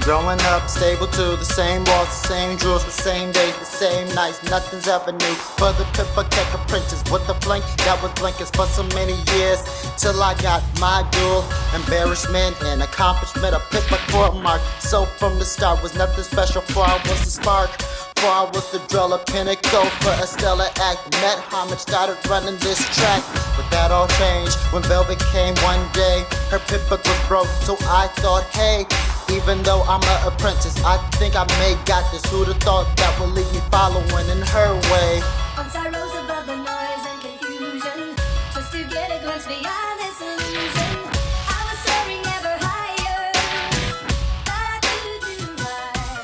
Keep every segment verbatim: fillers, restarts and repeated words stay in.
Growing up, stable too. The same walls, the same drills, the same days, the same nights. Nothing's ever new. For the Pippa Tech apprentice with the flank that was blankets for so many years. Till I got my dual embarrassment and accomplishment. A Pippa court mark. So from the start was nothing special. For I was the spark. For I was the drill, a pinnacle for a stellar act. Met homage, started running this track. But that all changed when Velvet came one day. Her Pippa was broke, so I thought, hey, even though I'm an apprentice, I think I may got this. Who'd have thought that would leave me following in her way? Once I rose above the noise and confusion, just to get a glimpse beyond this illusion. I was soaring ever higher, but I couldn't do right.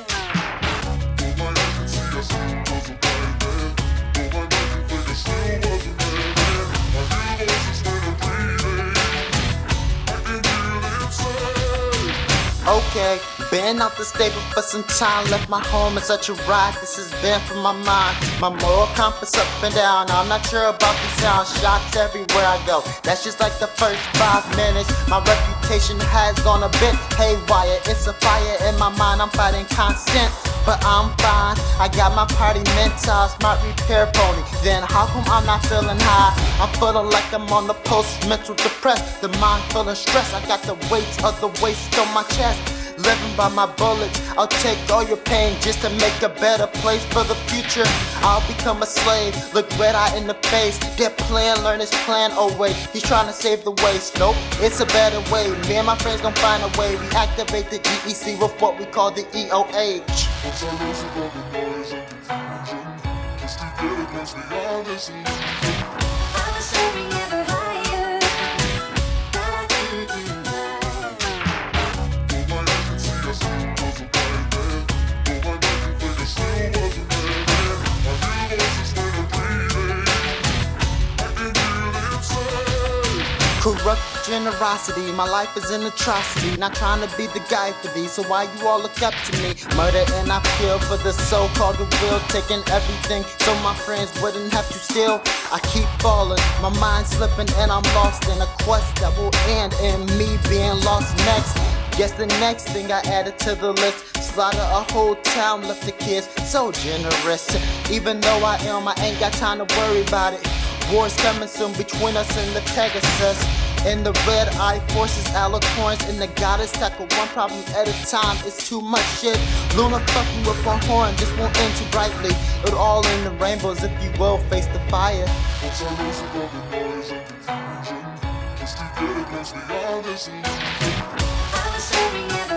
Though my agency I still wasn't right there. Though my making figure still wasn't there. My new voices started breathing. I can hear them say, Okay, been out the stable for some time. Left my home in such a ride. This has been for my mind. My moral compass up and down. I'm not sure about the sound. Shots everywhere I go. That's just like the first five minutes. My reputation has gone a bit haywire. It's a fire in my mind. I'm fighting constant, but I'm fine. I got my party mental, smart repair pony. Then how come I'm not feeling high? I'm feeling like I'm on the post, mental depressed. The mind feeling stressed. I got the weight of the waist on my chest. Living by my bullets, I'll take all your pain just to make a better place for the future. I'll become a slave, look red eye in the face. Get plan, learn his plan, oh wait, he's trying to save the waste. Nope, it's a better way. Me and my friends gon' find a way. We activate the G E C with what we call the E O H. once I rose above the noise and confusion, just to get a glimpse beyond this illusion. I was soaring ever higher, but I couldn't do right. Though my agency I still wasn't right there. Though my making figure still wasn't there. My new voices started breathing. I can hear them say, Corrupt generosity, my life is an atrocity. Not trying to be the guy for these, so why you all look up to me? Murder and I kill for the so-called will, taking everything so my friends wouldn't have to steal. I keep falling, my mind slipping, and I'm lost in a quest that will end in me being lost next. Guess the next thing I added to the list, slaughter a whole town, left the kids so generous. Even though I am, I ain't got time to worry about it. War's coming soon between us and the Pegasus. And the red eye forces alicorns and the goddess tackle one problem at a time. It's too much shit. Luna fucking with a horn, this won't end too brightly. It all in the rainbows if you will face the fire. once I rose above the noise and confusion, just to get a glimpse beyond this illusion. I was soaring ever